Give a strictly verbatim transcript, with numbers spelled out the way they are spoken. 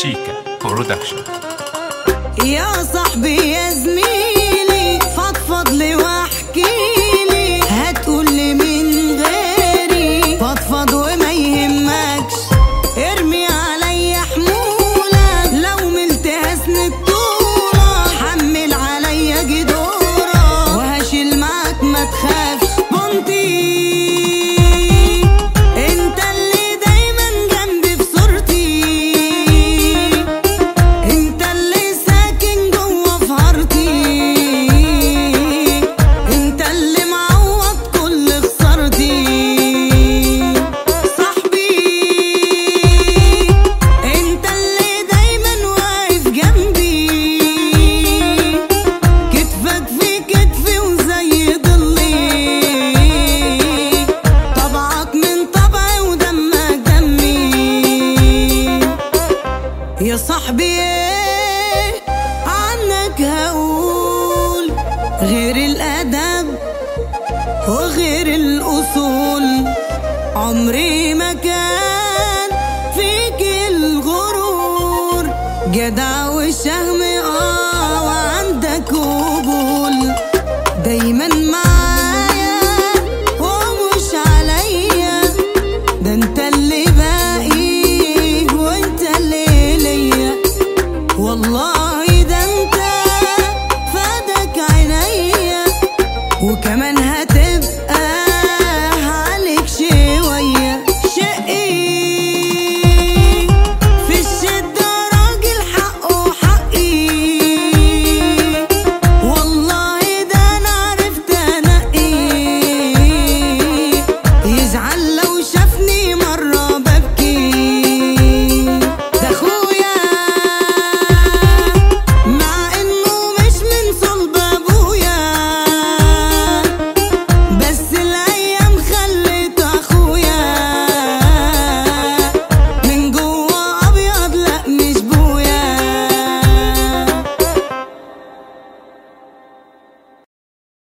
شيكا برودكشن. يا صاحبي يا زميلي فضفض لي واحكيلي، هتقولي من غيري فضفض وما يهمكش، ارمي عليا حمولة لو ملت هسند طولة، حمل عليا جدورة وهشيل معاك ما تخافش. بنتي يا صاحبي عنك هقول غير الأدب وغير الأصول، عمري ما كان فيك الغرور، جدع والشهم اه